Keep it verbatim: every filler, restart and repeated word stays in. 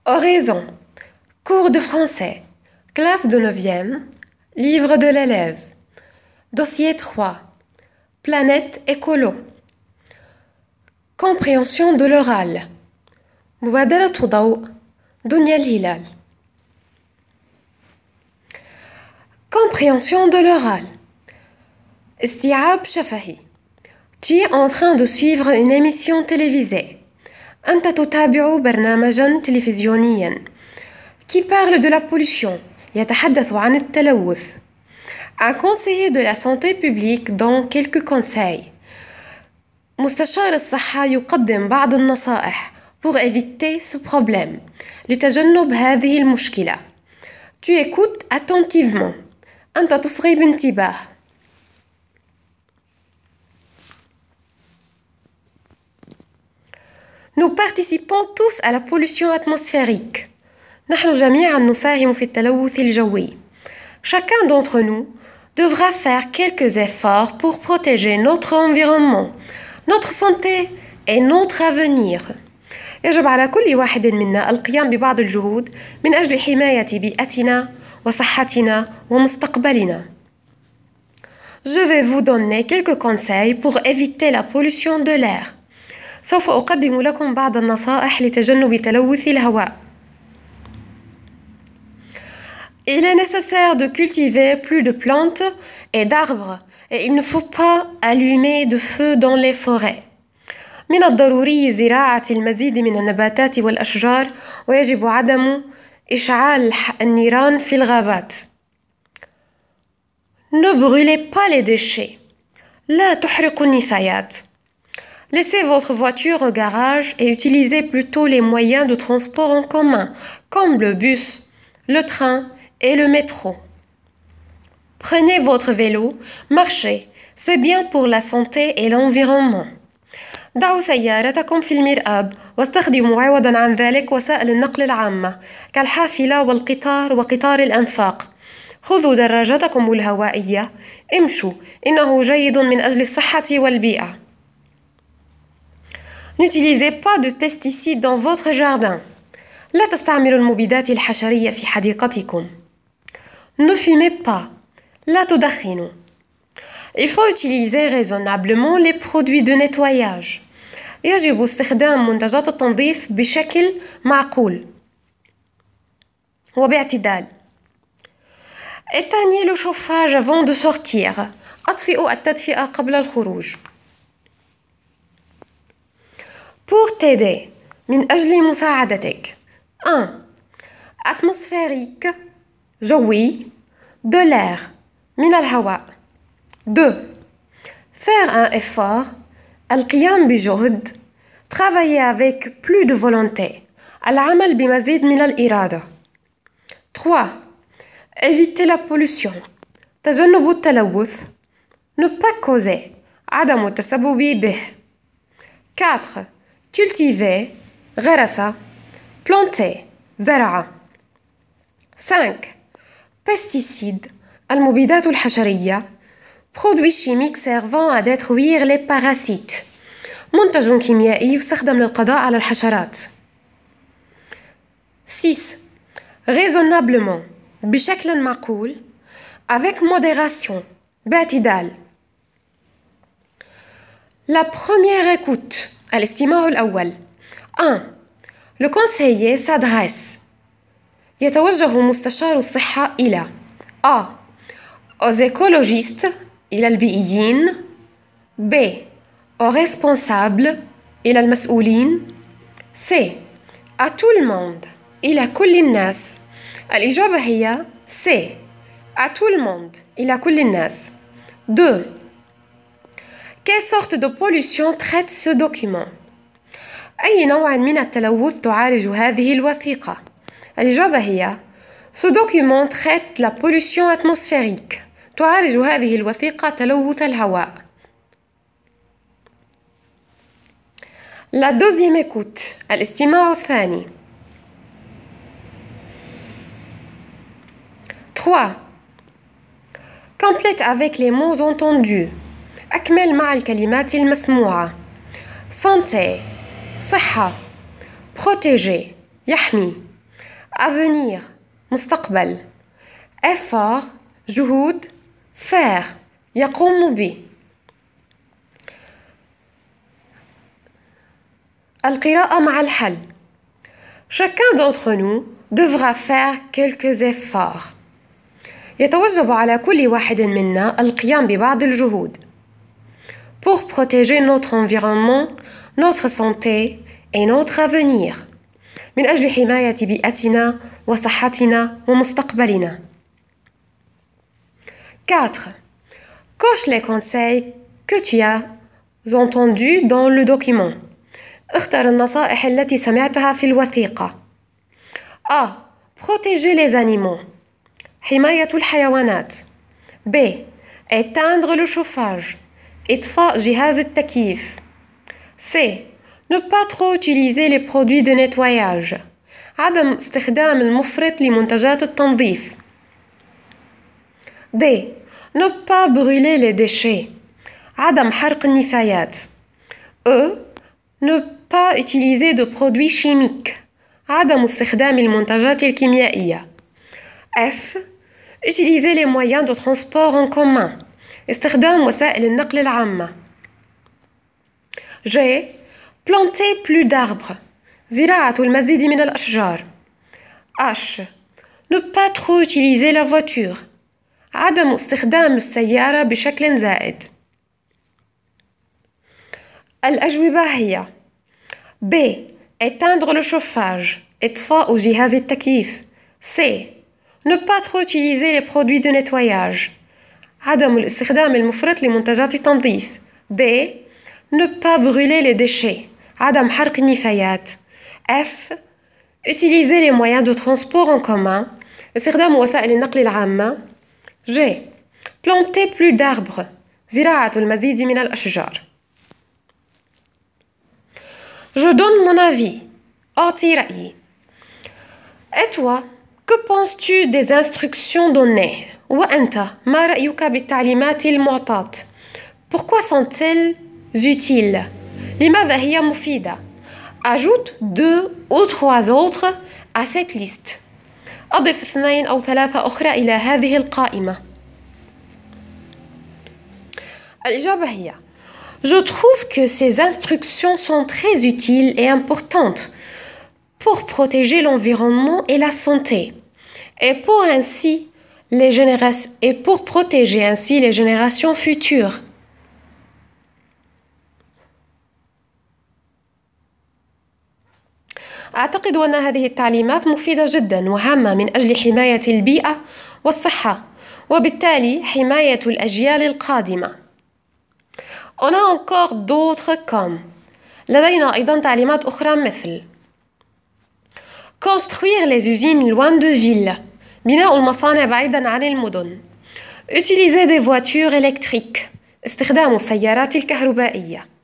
Oraison. Cours de français. Classe de neuvième. Livre de l'élève. Dossier trois. Planète écolo. Compréhension de l'oral. مبادرة ضوء. دنيا الهلال. Compréhension de l'oral. استيعاب شفهي. Tu es en train de suivre une émission télévisée. أنت تتابع برنامجا تلفزيونيا qui parle de la pollution. يتحدث عن التلوث. Un conseiller de la santé publique donne quelques conseils. مستشار الصحة يقدم بعض النصائح pour éviter ce problème. لتجنب هذه المشكلة. Tu écoutes attentivement. أنت تصغي بانتباه. Nous participons tous à la pollution atmosphérique. نحن جميعا نساهم في التلوث الجوي. Chacun d'entre nous devra faire quelques efforts pour protéger notre environnement, notre santé et notre avenir. يجب على كل واحد منا القيام ببعض الجهود من أجل حماية بيئتنا وصحتنا ومستقبلنا. Je vais vous donner quelques conseils pour éviter la pollution de l'air. سوف أقدم لكم بعض النصائح لتجنب تلوث الهواء. Il est nécessaire de cultiver plus de plantes et d'arbres et il ne faut pas allumer de feu dans les forêts. من الضروري زراعة المزيد من النباتات والأشجار ويجب عدم إشعال النيران في الغابات. Ne brûlez pas les déchets. لا تحرقوا النفايات. Laissez votre voiture au garage et utilisez plutôt les moyens de transport en commun, comme le bus, le train et le métro. Prenez votre vélo, marchez, c'est bien pour la santé et l'environnement. ضعوا سيارتكم في المرآب واستخدموا عوضا عن ذلك وسائل النقل العامة كالحافلة والقطار وقطار الأنفاق. خذوا دراجتكم الهوائية، امشوا، إنه جيد من أجل الصحة والبيئة. N'utilisez pas de pesticides dans votre jardin. لا تستعملوا المبيدات الحشرية في حديقتكم. Ne fumez pas. لا تدخنوا. Il faut utiliser raisonnablement les produits de nettoyage. يجب استخدام منتجات التنظيف بشكل معقول وباعتدال. Éteignez le chauffage avant de sortir. أطفئوا التدفئة قبل الخروج. Pour t'aider, من أجل مساعدتك. un. Atmosphérique, جوي, de l'air, من الهواء. deux. Faire un effort, القيام بجهد, travailler avec plus de volonté, العمل بمزيد من الإرادة. trois. Éviter la pollution, تجنب التلوث, ne pas causer, عدم التسبب به. quatre. Cultiver, غرس, planter, زرع. cinq. Pesticides, المبيدات الحشرية, produits chimiques servant à détruire les parasites. منتج كيميائي يستخدم للقضاء على الحشرات. six. Raisonnablement, بشكل معقول, avec modération, باعتدال. La première écoute. الاستماع الأول. un. Le conseiller s'adresse. يتوجه مستشار الصحة إلى A. Aux écologistes إلى البيئيين. B. Aux responsables إلى المسؤولين. C. À tout le monde إلى كل الناس. الإجابة هي C. À tout le monde إلى كل الناس. deux. Quelle sorte de pollution traite ce document? أي نوع من التلوث تعالج هذه الوثيقة؟ الإجابة هي Ce document traite la pollution atmosphérique. تعالج هذه الوثيقة تلوث الهواء. La deuxième écoute. الاستماع الثاني. trois. Complète avec les mots entendus. أكمل مع الكلمات المسموعة. Santé, صحة, protéger, يحمي. avenir مستقبل effort جهود faire يقوم به القراءة مع الحل chacun d'entre nous devra faire quelques efforts يتوجب على كل واحد منا القيام ببعض الجهود pour protéger notre environnement, notre santé et notre avenir من أجل حماية بيئتنا وصحتنا ومستقبلنا. quatre. Coche les conseils que tu as entendus dans le document. اختر النصائح التي سمعتها في الوثيقة. A. Protéger les animaux. حماية الحيوانات. B. Éteindre le chauffage. إطفاء جهاز التكييف. C. Ne pas trop utiliser les produits de nettoyage. عدم استخدام المفرط لمنتجات التنظيف. D. Ne pas brûler les déchets. عدم حرق النفايات. E. Ne pas utiliser de produits chimiques. عدم استخدام المنتجات الكيميائية. F. Utiliser les moyens de transport en commun. استخدام وسائل النقل العامة. G. Planter plus d'arbres. زراعة المزيد من الأشجار. H. Ne pas trop utiliser la voiture. عدم استخدام السيارة بشكل زائد. الأجوبة هي B. Éteindre le chauffage. إطفاء جهاز التكييف. C. Ne pas trop utiliser les produits de nettoyage. عدم الاستخدام المفرط لمنتجات التنظيف. D. Ne pas brûler les déchets. عدم حرق النفايات. F. Utiliser les moyens de transport en commun. استخدام وسائل النقل العامة. G. Planter plus d'arbres. زراعة المزيد من الأشجار. Je donne mon avis. أعطي رأيي. Et toi, que penses-tu des instructions données? وأنت ما رأيك بالتعليمات المعطاة؟ Pourquoi sont-elles utiles? لماذا هي مفيدة؟ Ajoute deux ou trois autres à cette liste. أضف اثنين أو ثلاثة أخرى إلى هذه القائمة. الإجابة هي Je trouve que ces instructions sont très utiles et importantes pour protéger l'environnement et la santé et pour ainsi les générations et pour protéger ainsi les générations futures. أعتقد أن هذه التعليمات مفيدة جدا وهامة من أجل حماية البيئة والصحة وبالتالي حماية الأجيال القادمة. On a encore d'autres comme لدينا أيضا تعليمات أخرى مثل Construire les usines loin de ville. بناء المصانع بعيدا عن المدن. Utiliser des voitures électriques. استخدام السيارات الكهربائية.